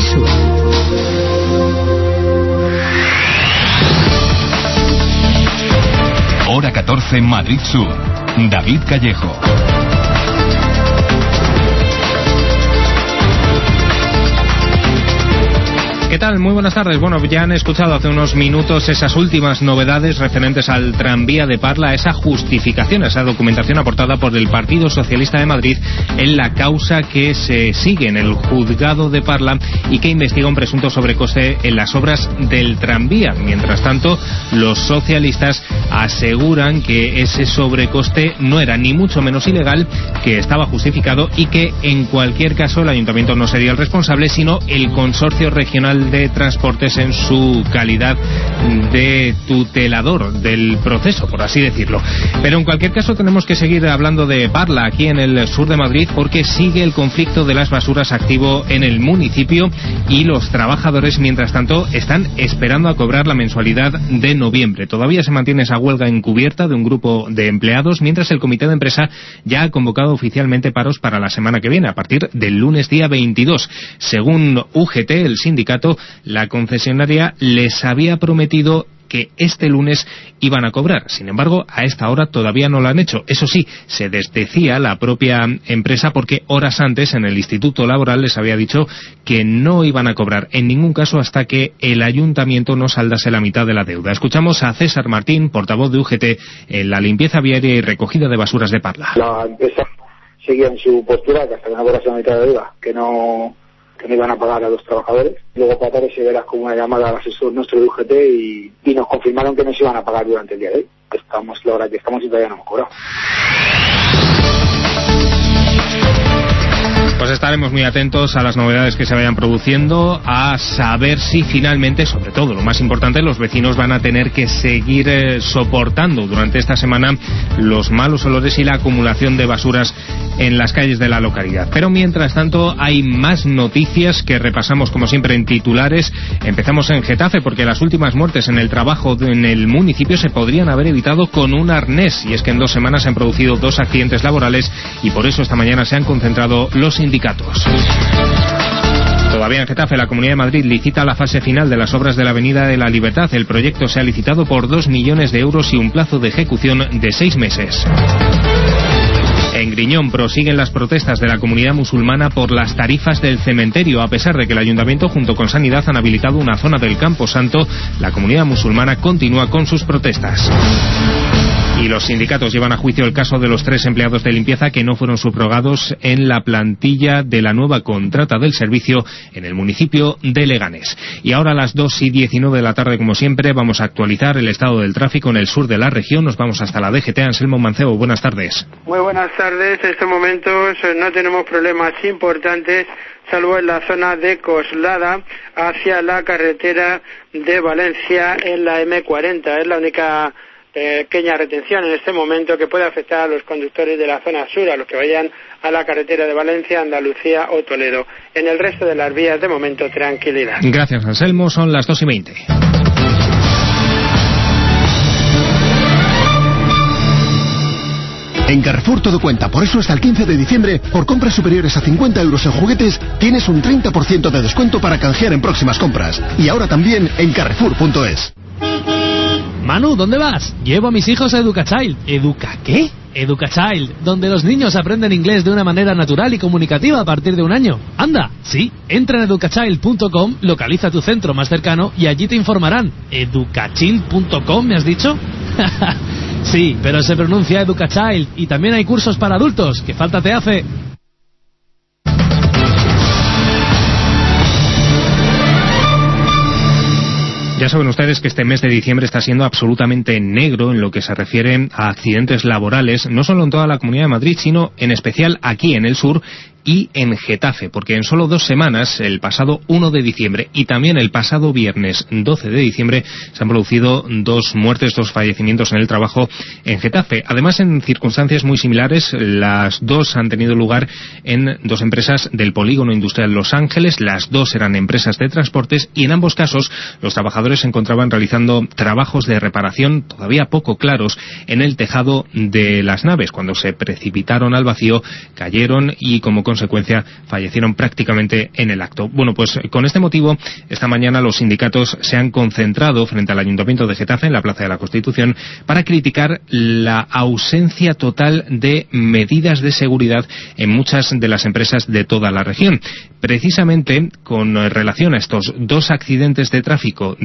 Sur. Hora 14, Madrid Sur. David Callejo. ¿Qué tal? Muy buenas tardes. Bueno, ya han escuchado hace unos minutos esas últimas novedades referentes al tranvía de Parla, esa justificación, esa documentación aportada por el Partido Socialista de Madrid en la causa que se sigue en el juzgado de Parla y que investiga un presunto sobrecoste en las obras del tranvía. Mientras tanto, los socialistas aseguran que ese sobrecoste no era ni mucho menos ilegal, que estaba justificado y que en cualquier caso el ayuntamiento no sería el responsable, sino el Consorcio Regional de Transportes en su calidad de tutelador del proceso, por así decirlo. Pero en cualquier caso tenemos que seguir hablando de Parla aquí en el sur de Madrid, porque sigue el conflicto de las basuras activo en el municipio y los trabajadores, mientras tanto, están esperando a cobrar la mensualidad de noviembre. Todavía se mantiene esa huelga encubierta de un grupo de empleados, mientras el comité de empresa ya ha convocado oficialmente paros para la semana que viene, a partir del lunes día 22. Según UGT, el sindicato, la concesionaria les había prometido que este lunes iban a cobrar. Sin embargo, a esta hora todavía no lo han hecho. Eso sí, se desdecía la propia empresa porque horas antes en el Instituto Laboral les había dicho que no iban a cobrar en ningún caso hasta que el ayuntamiento no saldase la mitad de la deuda. Escuchamos a César Martín, portavoz de UGT en la limpieza viaria y recogida de basuras de Parla. La empresa seguía en su postura que hasta que no cobrase la mitad de la deuda, que no iban a pagar a los trabajadores. Luego para tarde se verá como una llamada al asesor nuestro de UGT y nos confirmaron que no se iban a pagar durante el día de hoy. Estamos la hora que estamos y todavía no hemos cobrado. Pues estaremos muy atentos a las novedades que se vayan produciendo, a saber si finalmente, sobre todo lo más importante, los vecinos van a tener que seguir soportando durante esta semana los malos olores y la acumulación de basuras en las calles de la localidad. Pero mientras tanto hay más noticias que repasamos como siempre en titulares. Empezamos en Getafe porque las últimas muertes en el trabajo en el municipio se podrían haber evitado con un arnés, y es que en 2 semanas se han producido 2 accidentes laborales y por eso esta mañana se han concentrado los sindicatos. Todavía en Getafe, la Comunidad de Madrid licita la fase final de las obras de la Avenida de la Libertad. El proyecto se ha licitado por 2 millones de euros y un plazo de ejecución de 6 meses. En Griñón prosiguen las protestas de la comunidad musulmana por las tarifas del cementerio. A pesar de que el Ayuntamiento junto con Sanidad han habilitado una zona del Campo Santo, la comunidad musulmana continúa con sus protestas. Y los sindicatos llevan a juicio el caso de los 3 empleados de limpieza que no fueron subrogados en la plantilla de la nueva contrata del servicio en el municipio de Leganés. Y ahora a las 2:19 de la tarde, como siempre, vamos a actualizar el estado del tráfico en el sur de la región. Nos vamos hasta la DGT. Anselmo Mancebo, buenas tardes. Muy buenas tardes. En estos momentos no tenemos problemas importantes, salvo en la zona de Coslada hacia la carretera de Valencia en la M40. Es la única pequeña retención en este momento que puede afectar a los conductores de la zona sur, a los que vayan a la carretera de Valencia, Andalucía o Toledo. En el resto de las vías, de momento, tranquilidad. Gracias, Anselmo. Son las 2:20. En Carrefour todo cuenta, por eso hasta el 15 de diciembre, por compras superiores a 50 euros en juguetes, tienes un 30% de descuento para canjear en próximas compras. Y ahora también en Carrefour.es. Manu, ¿dónde vas? Llevo a mis hijos a Educachild. ¿Educa qué? Educachild, donde los niños aprenden inglés de una manera natural y comunicativa a partir de 1 año. ¡Anda! Sí, entra en educachild.com, localiza tu centro más cercano y allí te informarán. ¿Educachild.com me has dicho? Sí, pero se pronuncia Educachild y también hay cursos para adultos. ¿Qué falta te hace? Ya saben ustedes que este mes de diciembre está siendo absolutamente negro en lo que se refiere a accidentes laborales, no solo en toda la Comunidad de Madrid, sino en especial aquí en el sur y en Getafe, porque en solo 2 semanas, el pasado 1 de diciembre y también el pasado viernes 12 de diciembre, se han producido 2 muertes, 2 fallecimientos en el trabajo en Getafe. Además, en circunstancias muy similares, las 2 han tenido lugar en 2 empresas del polígono industrial Los Ángeles, las 2 eran empresas de transportes y en ambos casos los trabajadores trabajadores se encontraban realizando trabajos de reparación todavía poco claros en el tejado de las naves. Cuando se precipitaron al vacío, cayeron y como consecuencia fallecieron prácticamente en el acto. Bueno, pues con este motivo, esta mañana los sindicatos se han concentrado frente al Ayuntamiento de Getafe, en la Plaza de la Constitución, para criticar la ausencia total de medidas de seguridad en muchas de las empresas de toda la región. Precisamente con relación a estos dos accidentes de tráfico,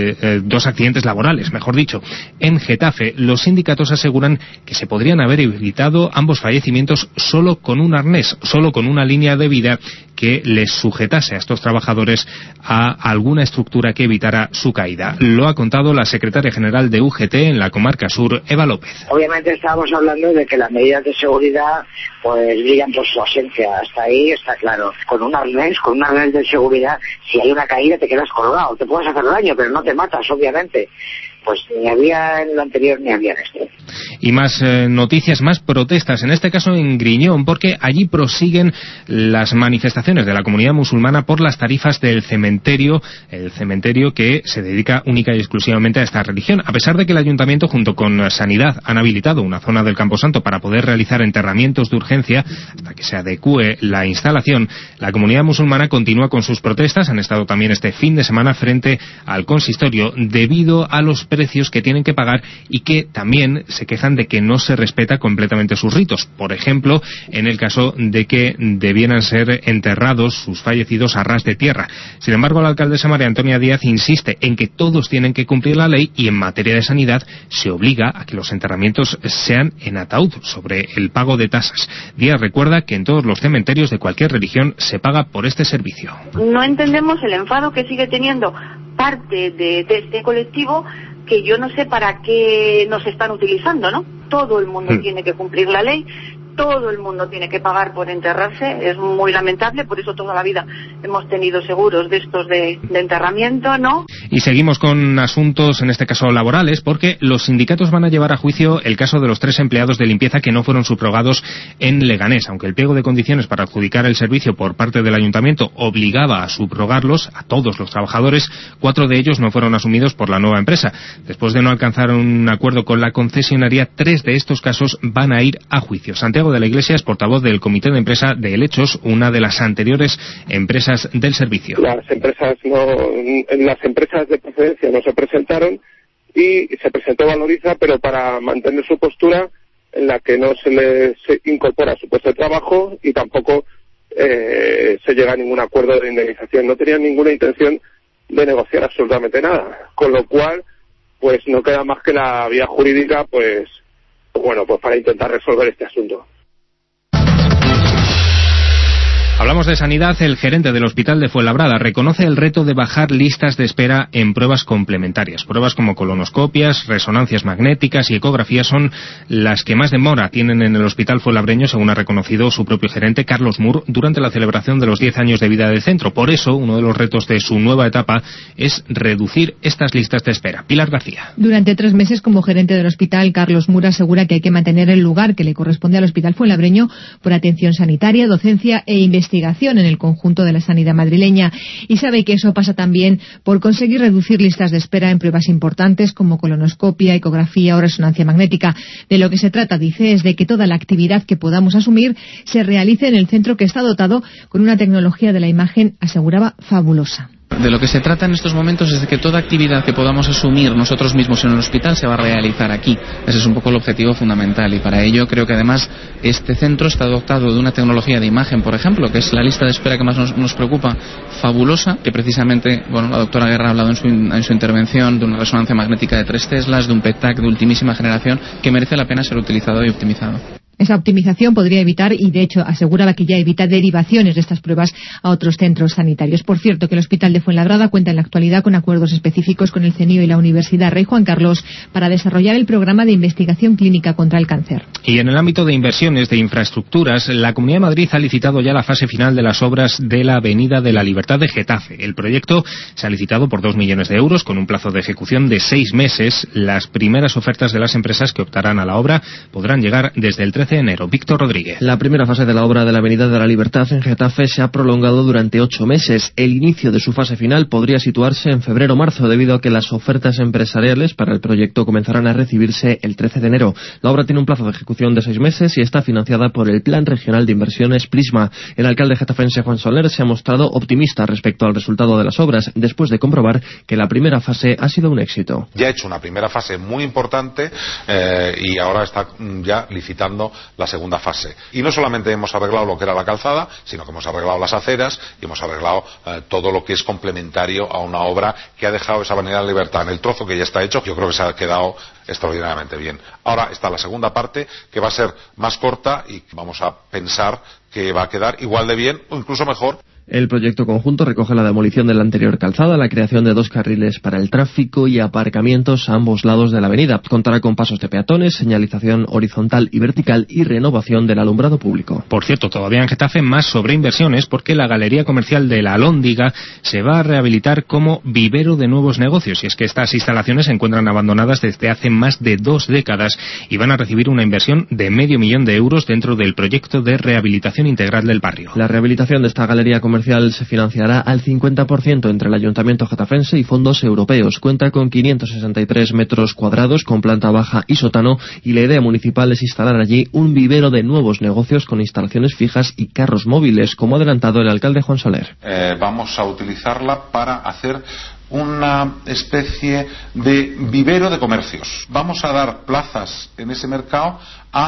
dos accidentes laborales, mejor dicho, en Getafe, los sindicatos aseguran que se podrían haber evitado ambos fallecimientos solo con un arnés, solo con una línea de vida que les sujetase a estos trabajadores a alguna estructura que evitara su caída. Lo ha contado la secretaria general de UGT en la comarca sur, Eva López. Obviamente estábamos hablando de que las medidas de seguridad pues brillan por su ausencia. Hasta ahí está claro. Con un arnés de seguridad, si hay una caída te quedas colgado. Te puedes hacer daño, pero no te matas, obviamente. Pues ni había en lo anterior ni había en este. Y más noticias, más protestas, en este caso en Griñón, porque allí prosiguen las manifestaciones de la comunidad musulmana por las tarifas del cementerio, el cementerio que se dedica única y exclusivamente a esta religión. A pesar de que el Ayuntamiento junto con Sanidad han habilitado una zona del Camposanto para poder realizar enterramientos de urgencia hasta que se adecúe la instalación, la comunidad musulmana continúa con sus protestas. Han estado también este fin de semana frente al consistorio debido a los precios que tienen que pagar y que también se quejan de que no se respeta completamente sus ritos. Por ejemplo, en el caso de que debieran ser enterrados sus fallecidos a ras de tierra. Sin embargo, la alcaldesa María Antonia Díaz insiste en que todos tienen que cumplir la ley y en materia de sanidad se obliga a que los enterramientos sean en ataúd sobre el pago de tasas. Díaz recuerda que en todos los cementerios de cualquier religión se paga por este servicio. No entendemos el enfado que sigue teniendo parte de este colectivo, que yo no sé para qué nos están utilizando, ¿no? Todo el mundo tiene que cumplir la ley, todo el mundo tiene que pagar por enterrarse, es muy lamentable, por eso toda la vida hemos tenido seguros de estos de enterramiento, ¿no? Y seguimos con asuntos, en este caso laborales, porque los sindicatos van a llevar a juicio el caso de los 3 empleados de limpieza que no fueron subrogados en Leganés. Aunque el pliego de condiciones para adjudicar el servicio por parte del Ayuntamiento obligaba a subrogarlos a todos los trabajadores, 4 de ellos no fueron asumidos por la nueva empresa. Después de no alcanzar un acuerdo con la concesionaria, 3 de estos casos van a ir a juicio. Santiago de la Iglesia es portavoz del comité de empresa de Helechos, una de las anteriores empresas del servicio. Las empresas de procedencia no se presentaron y se presentó Valoriza, pero para mantener su postura en la que no se les incorpora a su puesto de trabajo y tampoco se llega a ningún acuerdo de indemnización. No tenían ninguna intención de negociar absolutamente nada, con lo cual pues no queda más que la vía jurídica pues para intentar resolver este asunto. Hablamos de sanidad. El gerente del Hospital de Fuenlabrada reconoce el reto de bajar listas de espera en pruebas complementarias. Pruebas como colonoscopias, resonancias magnéticas y ecografías son las que más demora tienen en el Hospital Fuenlabreño, según ha reconocido su propio gerente, Carlos Mur, durante la celebración de los 10 años de vida del centro. Por eso, uno de los retos de su nueva etapa es reducir estas listas de espera. Pilar García. Durante 3 meses como gerente del hospital, Carlos Mur asegura que hay que mantener el lugar que le corresponde al Hospital Fuenlabreño por atención sanitaria, docencia e investigación en el conjunto de la sanidad madrileña, y sabe que eso pasa también por conseguir reducir listas de espera en pruebas importantes como colonoscopia, ecografía o resonancia magnética. De lo que se trata, dice, es de que toda la actividad que podamos asumir se realice en el centro, que está dotado con una tecnología de la imagen, aseguraba, fabulosa. De lo que se trata en estos momentos es de que toda actividad que podamos asumir nosotros mismos en el hospital se va a realizar aquí. Ese es un poco el objetivo fundamental, y para ello creo que además este centro está dotado de una tecnología de imagen, por ejemplo, que es la lista de espera que más nos preocupa, fabulosa, que precisamente, la doctora Guerra ha hablado en su intervención de una resonancia magnética de 3 teslas, de un PET-TAC de ultimísima generación, que merece la pena ser utilizado y optimizado. Esa optimización podría evitar, y de hecho aseguraba que ya evita, derivaciones de estas pruebas a otros centros sanitarios. Por cierto, que el Hospital de Fuenlabrada cuenta en la actualidad con acuerdos específicos con el CNIO y la Universidad Rey Juan Carlos para desarrollar el programa de investigación clínica contra el cáncer. Y en el ámbito de inversiones de infraestructuras, la Comunidad de Madrid ha licitado ya la fase final de las obras de la Avenida de la Libertad de Getafe. El proyecto se ha licitado por 2 millones de euros con un plazo de ejecución de 6 meses. Las primeras ofertas de las empresas que optarán a la obra podrán llegar desde el 13 13 de enero. Víctor Rodríguez. La primera fase de la obra de la Avenida de la Libertad en Getafe se ha prolongado durante 8 meses. El inicio de su fase final podría situarse en febrero o marzo, debido a que las ofertas empresariales para el proyecto comenzarán a recibirse el 13 de enero. La obra tiene un plazo de ejecución de 6 meses y está financiada por el Plan Regional de Inversiones Prisma. El alcalde getafense Juan Soler se ha mostrado optimista respecto al resultado de las obras, después de comprobar que la primera fase ha sido un éxito. Ya ha hecho una primera fase muy importante y ahora está ya licitando la segunda fase. Y no solamente hemos arreglado lo que era la calzada, sino que hemos arreglado las aceras y hemos arreglado todo lo que es complementario a una obra que ha dejado esa Avenida de la Libertad en el trozo que ya está hecho. Yo creo que se ha quedado extraordinariamente bien. Ahora está la segunda parte, que va a ser más corta y vamos a pensar que va a quedar igual de bien o incluso mejor. El proyecto conjunto recoge la demolición de la anterior calzada, la creación de 2 carriles para el tráfico y aparcamientos a ambos lados de la avenida. Contará con pasos de peatones, señalización horizontal y vertical y renovación del alumbrado público. Por cierto, todavía en Getafe más sobreinversiones, porque la galería comercial de la Alhóndiga se va a rehabilitar como vivero de nuevos negocios. Y es que estas instalaciones se encuentran abandonadas desde hace más de 2 décadas y van a recibir una inversión de €500.000 dentro del proyecto de rehabilitación integral del barrio. La rehabilitación de esta galería comercial se financiará al 50% entre el Ayuntamiento getafense y fondos europeos. Cuenta con 563 metros cuadrados con planta baja y sótano, y la idea municipal es instalar allí un vivero de nuevos negocios con instalaciones fijas y carros móviles, como ha adelantado el alcalde Juan Soler. Vamos a utilizarla para hacer una especie de vivero de comercios. Vamos a dar plazas en ese mercado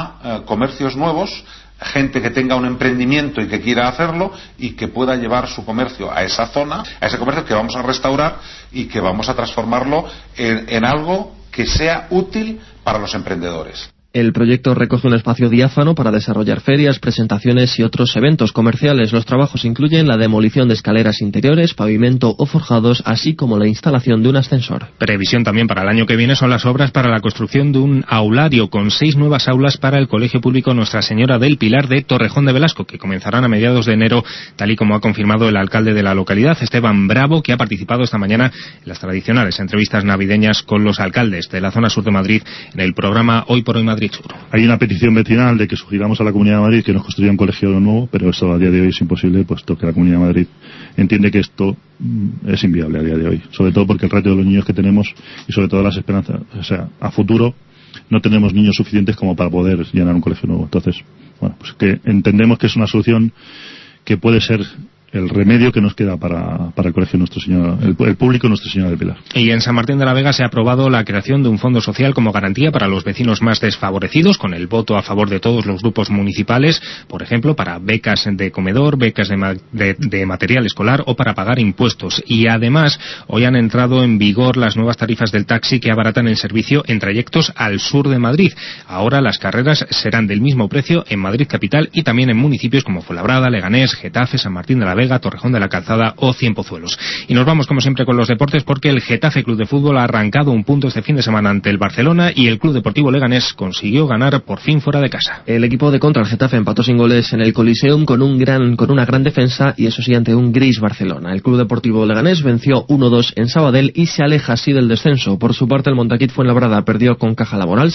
a comercios nuevos, gente que tenga un emprendimiento y que quiera hacerlo y que pueda llevar su comercio a esa zona, a ese comercio que vamos a restaurar y que vamos a transformarlo en algo que sea útil para los emprendedores. El proyecto recoge un espacio diáfano para desarrollar ferias, presentaciones y otros eventos comerciales. Los trabajos incluyen la demolición de escaleras interiores, pavimento o forjados, así como la instalación de un ascensor. Previsión también para el año que viene son las obras para la construcción de un aulario con 6 nuevas aulas para el Colegio Público Nuestra Señora del Pilar de Torrejón de Velasco, que comenzarán a mediados de enero, tal y como ha confirmado el alcalde de la localidad, Esteban Bravo, que ha participado esta mañana en las tradicionales entrevistas navideñas con los alcaldes de la zona sur de Madrid en el programa Hoy por Hoy Madrid Sur. Hay una petición vecinal de que sugiramos a la Comunidad de Madrid que nos construya un colegio nuevo, pero eso a día de hoy es imposible, puesto que la Comunidad de Madrid entiende que esto es inviable a día de hoy, sobre todo porque el ratio de los niños que tenemos y sobre todo las esperanzas, o sea, a futuro no tenemos niños suficientes como para poder llenar un colegio nuevo. Entonces, bueno, pues que entendemos que es una solución que puede ser el remedio que nos queda para el colegio Nuestra Señora, el público Nuestra Señora del Pilar. Y en San Martín de la Vega se ha aprobado la creación de un fondo social como garantía para los vecinos más desfavorecidos, con el voto a favor de todos los grupos municipales, por ejemplo, para becas de comedor, becas de material escolar o para pagar impuestos. Y además, hoy han entrado en vigor las nuevas tarifas del taxi que abaratan el servicio en trayectos al sur de Madrid. Ahora las carreras serán del mismo precio en Madrid capital y también en municipios como Fuenlabrada, Leganés, Getafe, San Martín de la Vega, Torrejón de la Calzada o Cienpozuelos. Y nos vamos como siempre con los deportes, porque el Getafe Club de Fútbol ha arrancado un punto este fin de semana ante el Barcelona y el Club Deportivo Leganés consiguió ganar por fin fuera de casa. El equipo de contra, el Getafe, empató sin goles en el Coliseum con una gran defensa, y eso sí, ante un gris Barcelona. El Club Deportivo Leganés venció 1-2 en Sabadell y se aleja así del descenso. Por su parte, el Montaquit Fuenlabrada perdió con Caja Laboral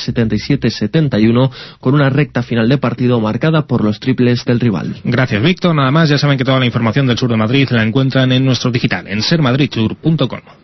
77-71 con una recta final de partido marcada por los triples del rival. Gracias, Víctor. Nada más, ya saben que toda la información del sur de Madrid la encuentran en nuestro digital, en sermadridsur.com.